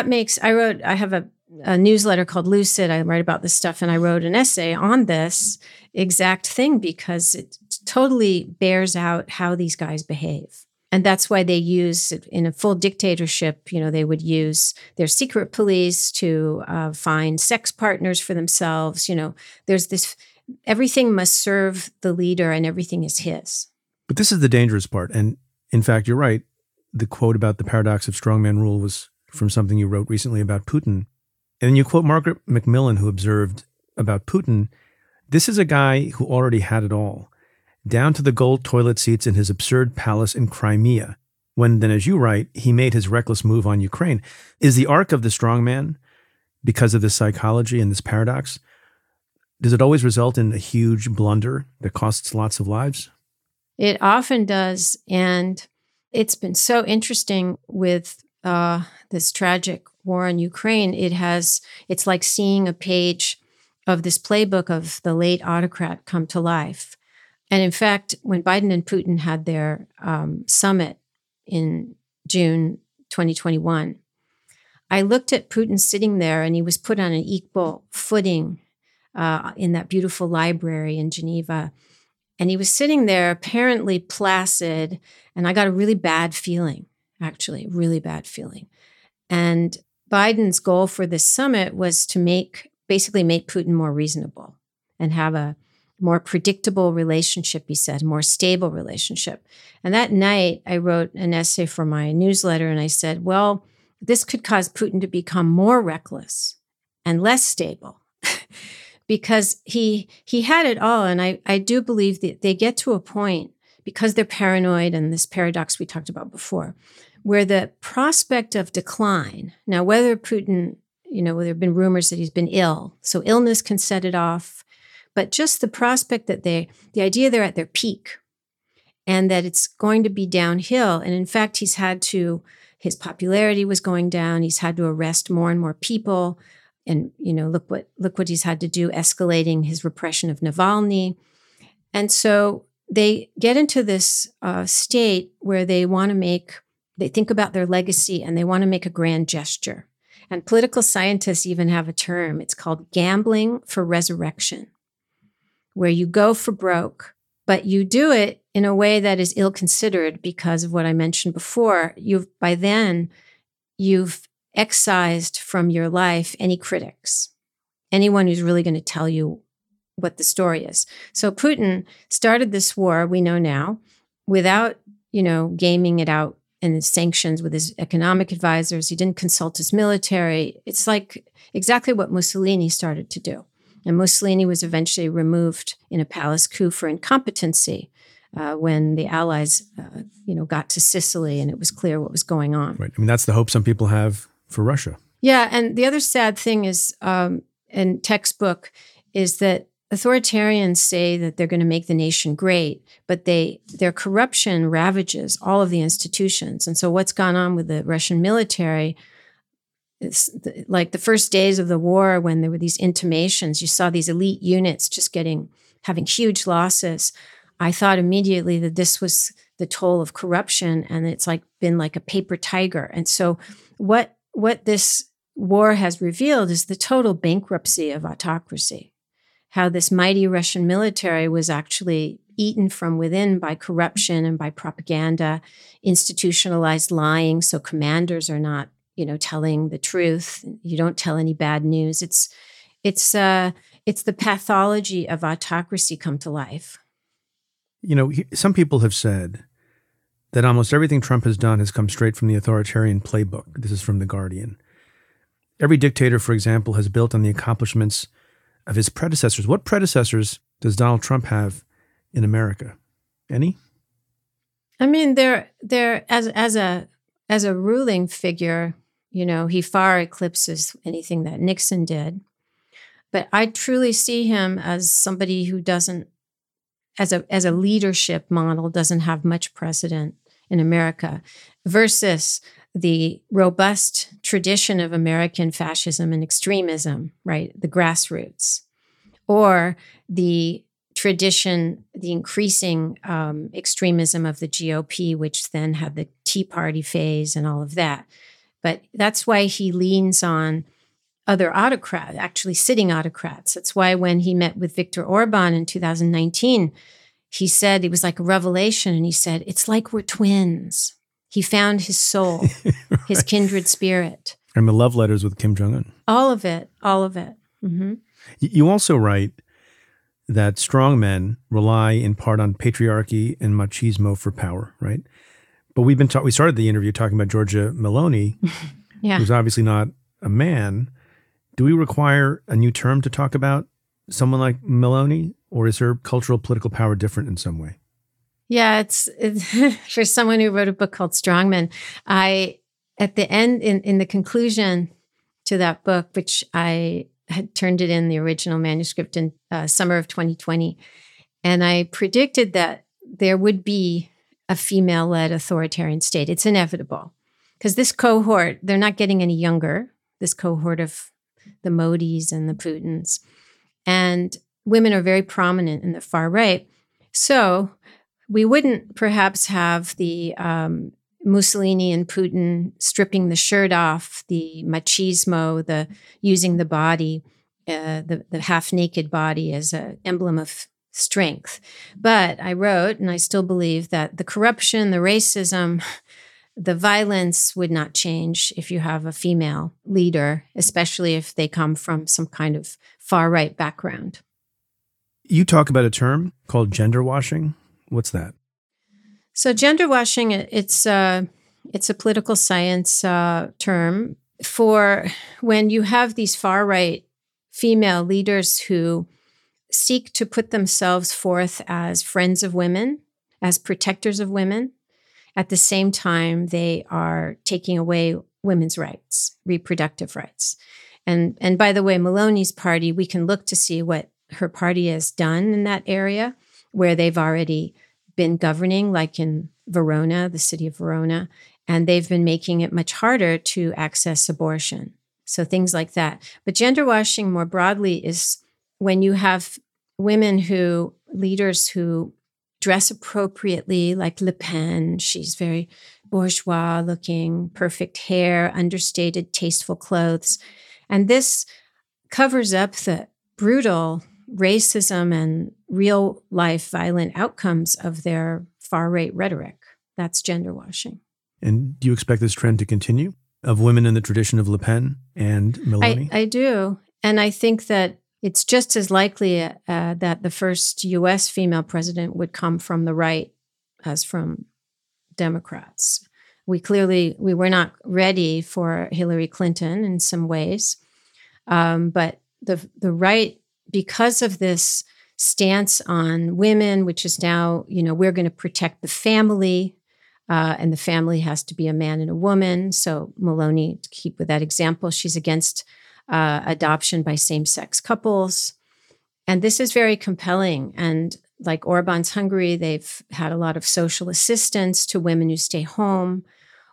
I have a newsletter called Lucid. I write about this stuff, and I wrote an essay on this exact thing because it totally bears out how these guys behave. And that's why they use, in a full dictatorship, they would use their secret police to find sex partners for themselves. There's this, everything must serve the leader and everything is his. But this is the dangerous part. And in fact, you're right. The quote about the paradox of strongman rule was from something you wrote recently about Putin. And then you quote Margaret Macmillan, who observed about Putin, this is a guy who already had it all, down to the gold toilet seats in his absurd palace in Crimea, when then, as you write, he made his reckless move on Ukraine. Is the arc of the strongman, because of this psychology and this paradox, does it always result in a huge blunder that costs lots of lives? It often does. And it's been so interesting with this tragic war in Ukraine. It's like seeing a page of this playbook of the late autocrat come to life. And in fact, when Biden and Putin had their summit in June 2021, I looked at Putin sitting there, and he was put on an equal footing in that beautiful library in Geneva. And he was sitting there apparently placid, and I got a really bad feeling, actually, really bad feeling. And Biden's goal for this summit was to basically make Putin more reasonable and have a more predictable relationship, he said, more stable relationship. And that night, I wrote an essay for my newsletter, and I said, well, this could cause Putin to become more reckless and less stable because he had it all. And I do believe that they get to a point, because they're paranoid and this paradox we talked about before, where the prospect of decline, now whether Putin, there have been rumors that he's been ill, so illness can set it off, but just the prospect that the idea they're at their peak and that it's going to be downhill. And in fact, his popularity was going down. He's had to arrest more and more people. And, look what he's had to do, escalating his repression of Navalny. And so they get into this state where they think about their legacy and they want to make a grand gesture. And political scientists even have a term. It's called gambling for resurrection, where you go for broke, but you do it in a way that is ill-considered because of what I mentioned before. By then, you've excised from your life any critics, anyone who's really going to tell you what the story is. So Putin started this war, we know now, without, gaming it out in his sanctions with his economic advisors. He didn't consult his military. It's like exactly what Mussolini started to do. And Mussolini was eventually removed in a palace coup for incompetency when the Allies, got to Sicily and it was clear what was going on. Right. I mean, that's the hope some people have for Russia. Yeah. And the other sad thing is, in textbook, is that authoritarians say that they're going to make the nation great, but their corruption ravages all of the institutions. And so what's gone on with the Russian military like the first days of the war, when there were these intimations, you saw these elite units just having huge losses. I thought immediately that this was the toll of corruption, and it's been like a paper tiger. And so what this war has revealed is the total bankruptcy of autocracy, how this mighty Russian military was actually eaten from within by corruption and by propaganda, institutionalized lying. So commanders are not, telling the truth. You don't tell any bad news. It's the pathology of autocracy come to life. Some people have said that almost everything Trump has done has come straight from the authoritarian playbook. This is from The Guardian. Every dictator, for example, has built on the accomplishments of his predecessors. What predecessors does Donald Trump have in America? Any? I mean, they're as a ruling figure, he far eclipses anything that Nixon did. But I truly see him as somebody who doesn't, as a leadership model, doesn't have much precedent in America, versus the robust tradition of American fascism and extremism, right? The grassroots, or the tradition, the increasing extremism of the GOP, which then had the Tea Party phase and all of that. But that's why he leans on other autocrats, actually sitting autocrats. That's why when he met with Viktor Orban in 2019, he said, it was like a revelation, and he said, it's like we're twins. He found his soul, right. His kindred spirit. And the love letters with Kim Jong-un. All of it. Mm-hmm. You also write that strong men rely in part on patriarchy and machismo for power, right? But we started the interview talking about Giorgia Meloni, yeah. Who's obviously not a man. Do we require a new term to talk about someone like Meloni, or is her cultural political power different in some way? Yeah, it's for someone who wrote a book called Strongmen. At the end, in the conclusion to that book, which I had turned it in the original manuscript in summer of 2020, and I predicted that there would be a female-led authoritarian state. It's inevitable, because this cohort, they're not getting any younger, this cohort of the Modis and the Putins, and women are very prominent in the far right. So we wouldn't perhaps have the Mussolini and Putin stripping the shirt off, the machismo, the using the body, the half-naked body as an emblem of strength. But I wrote, and I still believe, that the corruption, the racism, the violence would not change if you have a female leader, especially if they come from some kind of far-right background. You talk about a term called gender washing. What's that? So gender washing, it's a political science term for when you have these far-right female leaders who seek to put themselves forth as friends of women, as protectors of women. At the same time, they are taking away women's rights, reproductive rights. And by the way, Meloni's party, we can look to see what her party has done in that area, where they've already been governing, like in Verona, the city of Verona, and they've been making it much harder to access abortion. So things like that. But gender washing more broadly is when you have leaders who dress appropriately, like Le Pen. She's very bourgeois looking, perfect hair, understated, tasteful clothes. And this covers up the brutal racism and real life violent outcomes of their far-right rhetoric. That's gender washing. And do you expect this trend to continue, of women in the tradition of Le Pen and Meloni? I do. And I think that it's just as likely that the first U.S. female president would come from the right as from Democrats. We were not ready for Hillary Clinton in some ways. But the right, because of this stance on women, which is now, we're going to protect the family, and the family has to be a man and a woman. So Meloni, to keep with that example, she's against adoption by same-sex couples. And this is very compelling. And like Orban's Hungary, they've had a lot of social assistance to women who stay home.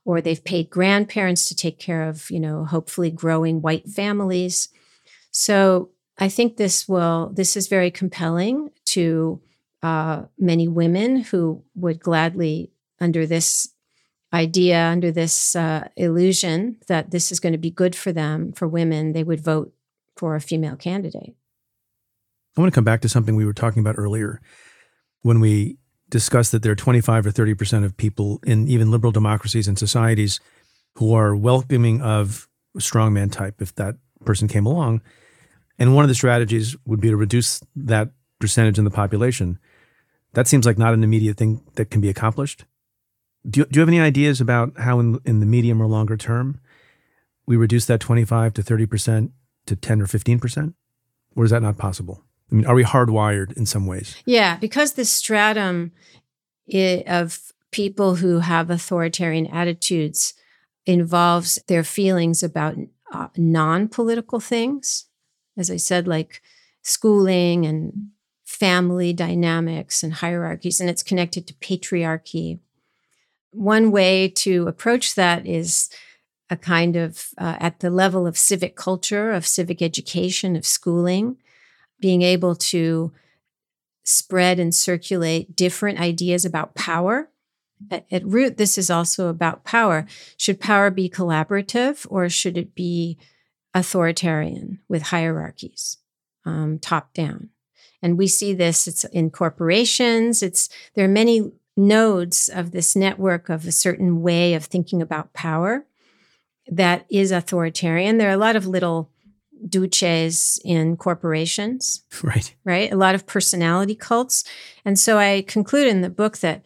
or they've paid grandparents to take care of, hopefully growing white families. So I think this is very compelling to many women who would gladly, under this idea, under this illusion that this is going to be good for them, for women, they would vote for a female candidate. I want to come back to something we were talking about earlier when we discussed that there are 25 or 30% of people in even liberal democracies and societies who are welcoming of a strongman type if that person came along. And one of the strategies would be to reduce that percentage in the population. That seems like not an immediate thing that can be accomplished. Do you have any ideas about how in the medium or longer term we reduce that 25 to 30% to 10 or 15%? Or is that not possible? I mean, are we hardwired in some ways? Yeah, because the stratum of people who have authoritarian attitudes involves their feelings about non-political things, as I said, like schooling and family dynamics and hierarchies, and it's connected to patriarchy. One way to approach that is a kind of, at the level of civic culture, of civic education, of schooling, being able to spread and circulate different ideas about power. At root, this is also about power. Should power be collaborative or should it be authoritarian with hierarchies, top down? And we see this, it's in corporations. There are many nodes of this network of a certain way of thinking about power that is authoritarian. There are a lot of little duces in corporations. Right? A lot of personality cults. And so I conclude in the book that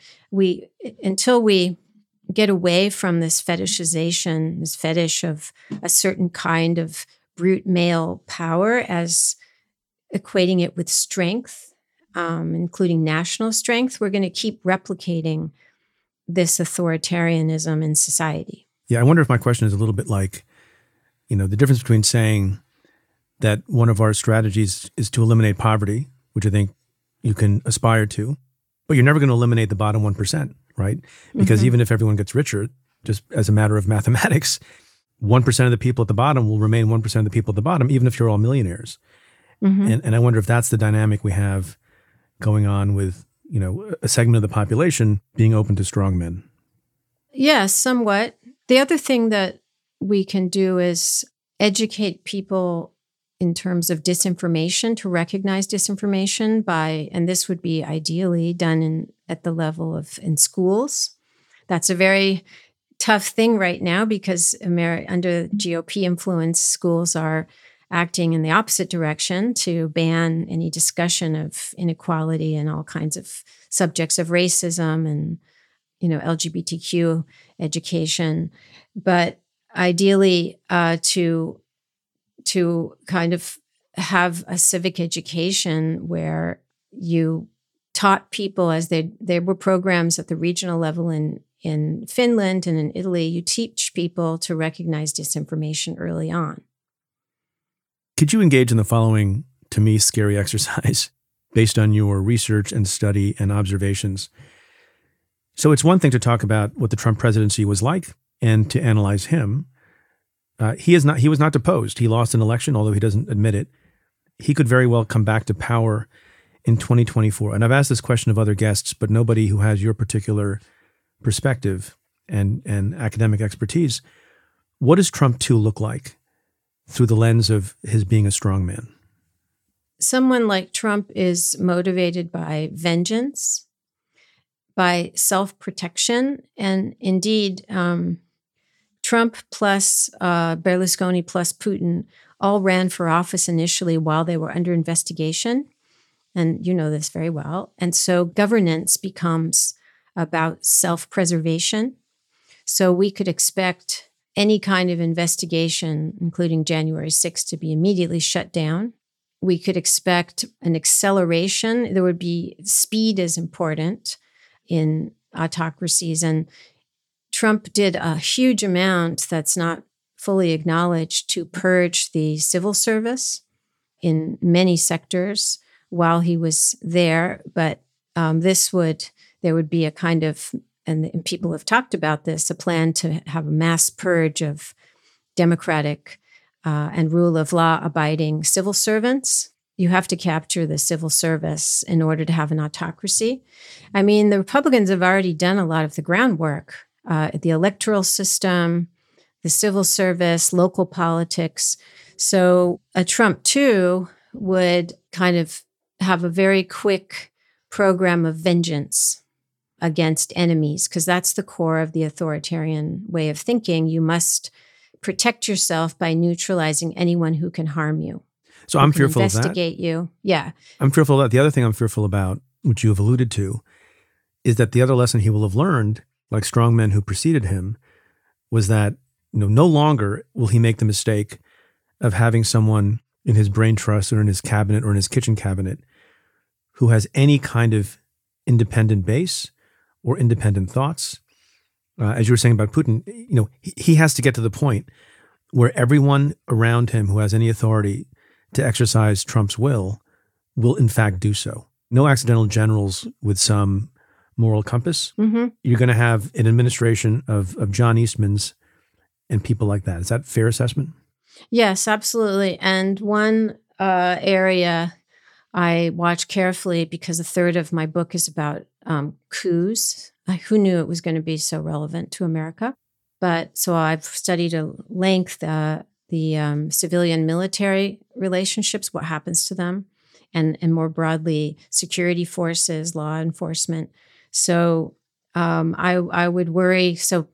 until we get away from this fetishization, this fetish of a certain kind of brute male power as equating it with strength, including national strength, we're going to keep replicating this authoritarianism in society. Yeah, I wonder if my question is a little bit like, the difference between saying that one of our strategies is to eliminate poverty, which I think you can aspire to, but you're never going to eliminate the bottom 1%, right? Because even if everyone gets richer, just as a matter of mathematics, 1% of the people at the bottom will remain 1% of the people at the bottom, even if you're all millionaires. And I wonder if that's the dynamic we have going on with, a segment of the population being open to strong men. Yes, somewhat. The other thing that we can do is educate people in terms of disinformation, to recognize disinformation and this would be ideally done at the level of in schools. That's a very tough thing right now because under GOP influence, schools are acting in the opposite direction to ban any discussion of inequality and all kinds of subjects of racism and, LGBTQ education. But ideally, to kind of have a civic education where you taught people, as there were programs at the regional level in Finland and in Italy, you teach people to recognize disinformation early on. Could you engage in the following, to me, scary exercise based on your research and study and observations? So it's one thing to talk about what the Trump presidency was like and to analyze him. He was not deposed. He lost an election, although he doesn't admit it. He could very well come back to power in 2024. And I've asked this question of other guests, but nobody who has your particular perspective and academic expertise. What does Trump 2 look like through the lens of his being a strong man? Someone like Trump is motivated by vengeance, by self-protection, and indeed, Trump plus Berlusconi plus Putin all ran for office initially while they were under investigation. And you know this very well. And so governance becomes about self-preservation. So we could expect any kind of investigation, including January 6th, to be immediately shut down. We could expect an acceleration. There would be speed is important in autocracies. And Trump did a huge amount that's not fully acknowledged to purge the civil service in many sectors while he was there. But there would be a kind of and people have talked about this, a plan to have a mass purge of democratic and rule of law abiding civil servants. You have to capture the civil service in order to have an autocracy. I mean, the Republicans have already done a lot of the groundwork, the electoral system, the civil service, local politics. So a Trump 2 would kind of have a very quick program of vengeance against enemies, because that's the core of the authoritarian way of thinking. You must protect yourself by neutralizing anyone who can harm you. So I'm fearful of that. Investigate you. Yeah. I'm fearful of that. The other thing I'm fearful about, which you have alluded to, is that the other lesson he will have learned, like strong men who preceded him, was that no longer will he make the mistake of having someone in his brain trust or in his cabinet or in his kitchen cabinet who has any kind of independent base or independent thoughts. As you were saying about Putin, he has to get to the point where everyone around him who has any authority to exercise Trump's will in fact do so. No accidental generals with some moral compass. Mm-hmm. You're going to have an administration of John Eastmans and people like that. Is that a fair assessment? Yes, absolutely. And one area I watch carefully, because a third of my book is about coups. Who knew it was going to be so relevant to America? But so I've studied at length the civilian-military relationships, what happens to them, and more broadly, security forces, law enforcement. So I would worry. So,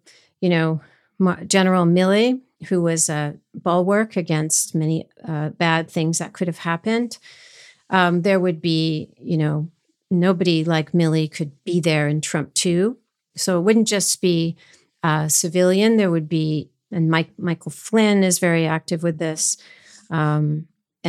General Milley, who was a bulwark against many bad things that could have happened, there would be, nobody like Milley could be there in Trump 2. So it wouldn't just be civilian. There would be, and Michael Flynn is very active with this. And,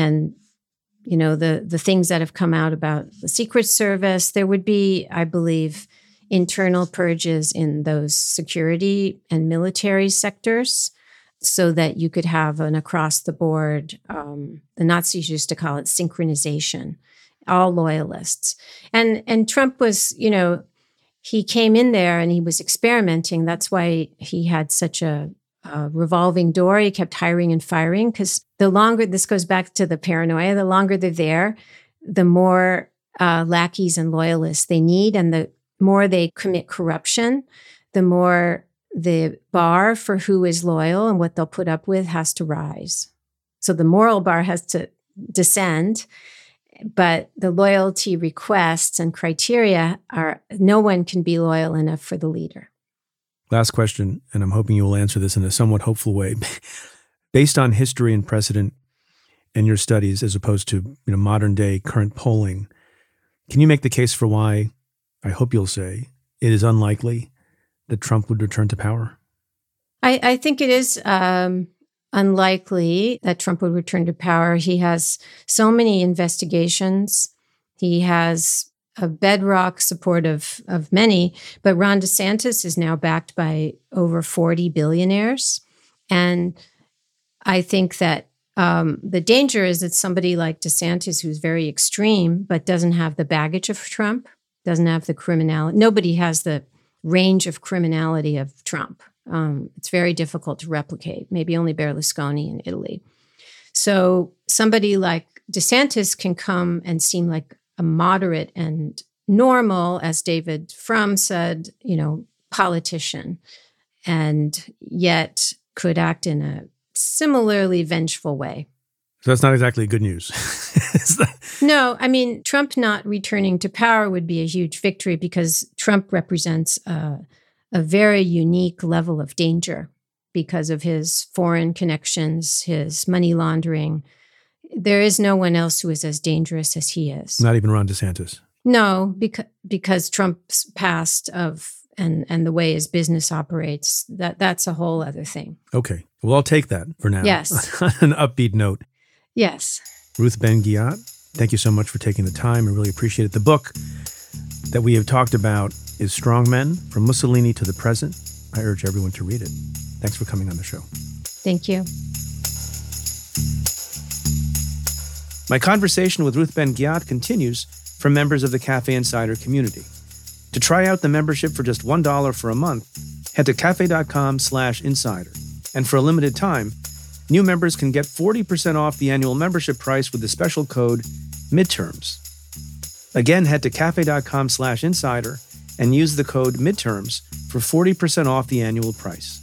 the things that have come out about the Secret Service, there would be, I believe, internal purges in those security and military sectors so that you could have an across-the-board, the Nazis used to call it synchronization, all loyalists. And Trump was, he came in there and he was experimenting. That's why he had such a revolving door. He kept hiring and firing, because the longer, this goes back to the paranoia, the longer they're there, the more lackeys and loyalists they need, and the more they commit corruption, the more the bar for who is loyal and what they'll put up with has to rise. So the moral bar has to descend, but the loyalty requests and criteria are, no one can be loyal enough for the leader. Last question, and I'm hoping you will answer this in a somewhat hopeful way. Based on history and precedent and your studies, as opposed to modern day current polling, can you make the case for why, I hope you'll say, it is unlikely that Trump would return to power? I think it is unlikely that Trump would return to power. He has so many investigations. He has a bedrock support of many, but Ron DeSantis is now backed by over 40 billionaires. And I think that the danger is that somebody like DeSantis, who's very extreme, but doesn't have the baggage of Trump, doesn't have the criminality. Nobody has the range of criminality of Trump. It's very difficult to replicate, maybe only Berlusconi in Italy. So somebody like DeSantis can come and seem like a moderate and normal, as David Frum said, politician, and yet could act in a similarly vengeful way. So that's not exactly good news. No, I mean, Trump not returning to power would be a huge victory, because Trump represents a very unique level of danger because of his foreign connections, his money laundering. There is no one else who is as dangerous as he is. Not even Ron DeSantis. No, because Trump's past and the way his business operates, that's a whole other thing. Okay. Well, I'll take that for now. Yes. On an upbeat note. Yes. Ruth Ben-Ghiat, thank you so much for taking the time. I really appreciate it. The book that we have talked about is Strong Men, From Mussolini to the Present. I urge everyone to read it. Thanks for coming on the show. Thank you. My conversation with Ruth Ben-Ghiat continues from members of the Cafe Insider community. To try out the membership for just $1 for a month, head to cafe.com/insider. And for a limited time, new members can get 40% off the annual membership price with the special code MIDTERMS. Again, head to cafe.com/insider and use the code MIDTERMS for 40% off the annual price.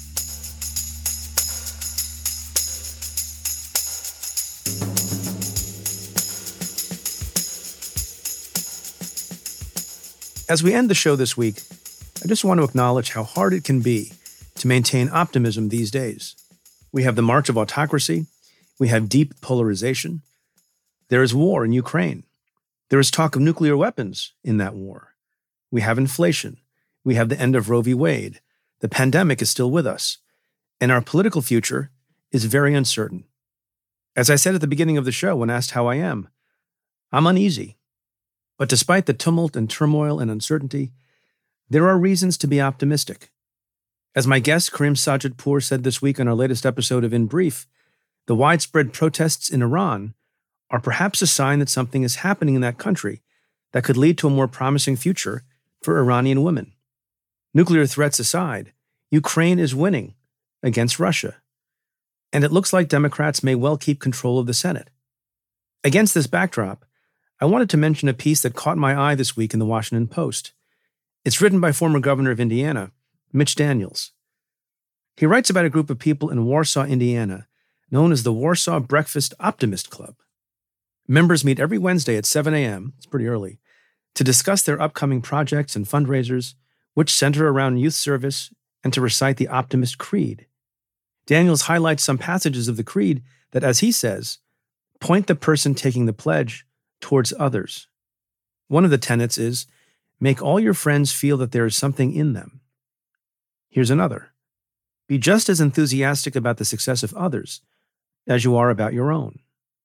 As we end the show this week, I just want to acknowledge how hard it can be to maintain optimism these days. We have the march of autocracy. We have deep polarization. There is war in Ukraine. There is talk of nuclear weapons in that war. We have inflation. We have the end of Roe v. Wade. The pandemic is still with us. And our political future is very uncertain. As I said at the beginning of the show when asked how I am, I'm uneasy. But despite the tumult and turmoil and uncertainty, there are reasons to be optimistic. As my guest, Karim Sajidpour, said this week on our latest episode of In Brief, the widespread protests in Iran are perhaps a sign that something is happening in that country that could lead to a more promising future for Iranian women. Nuclear threats aside, Ukraine is winning against Russia. And it looks like Democrats may well keep control of the Senate. Against this backdrop, I wanted to mention a piece that caught my eye this week in the Washington Post. It's written by former governor of Indiana, Mitch Daniels. He writes about a group of people in Warsaw, Indiana, known as the Warsaw Breakfast Optimist Club. Members meet every Wednesday at 7 a.m., it's pretty early, to discuss their upcoming projects and fundraisers, which center around youth service, and to recite the Optimist Creed. Daniels highlights some passages of the Creed that, as he says, point the person taking the pledge towards others. One of the tenets is, make all your friends feel that there is something in them. Here's another. Be just as enthusiastic about the success of others as you are about your own.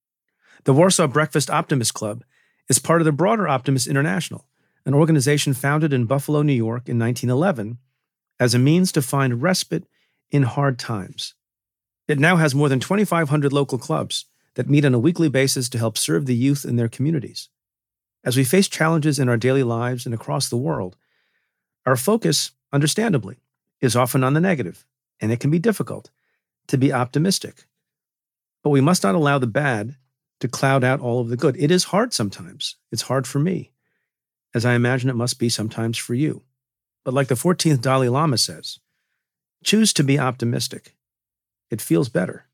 The Warsaw Breakfast Optimist Club is part of the broader Optimist International, an organization founded in Buffalo, New York in 1911 as a means to find respite in hard times. It now has more than 2,500 local clubs that meet on a weekly basis to help serve the youth in their communities. As we face challenges in our daily lives and across the world, our focus, understandably, is often on the negative, and it can be difficult to be optimistic. But we must not allow the bad to cloud out all of the good. It is hard sometimes. It's hard for me, as I imagine it must be sometimes for you. But like the 14th Dalai Lama says, choose to be optimistic. It feels better.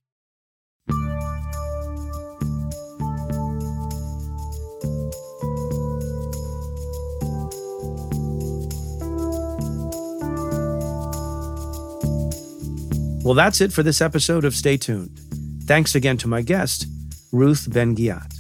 Well, that's it for this episode of Stay Tuned. Thanks again to my guest, Ruth Ben-Ghiat.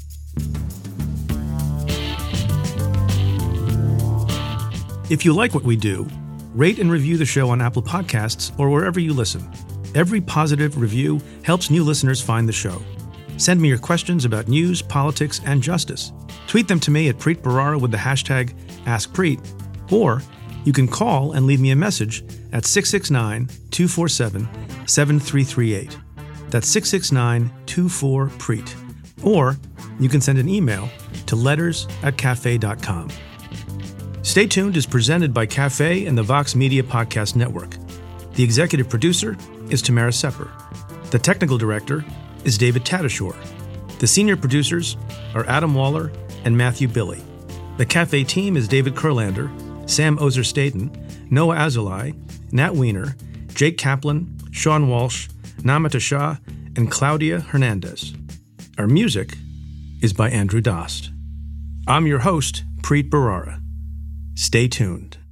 If you like what we do, rate and review the show on Apple Podcasts or wherever you listen. Every positive review helps new listeners find the show. Send me your questions about news, politics, and justice. Tweet them to me at Preet Bharara with the hashtag AskPreet, or you can call and leave me a message at 669-247-7338. That's 669-24-PREET. Or you can send an email to letters@cafe.com. Stay Tuned is presented by Cafe and the Vox Media Podcast Network. The executive producer is Tamara Sepper. The technical director is David Tatasciore. The senior producers are Adam Waller and Matthew Billy. The Cafe team is David Kurlander, Sam Ozer-Staten, Noah Azulai, Nat Weiner, Jake Kaplan, Sean Walsh, Namita Shah, and Claudia Hernandez. Our music is by Andrew Dost. I'm your host, Preet Bharara. Stay tuned.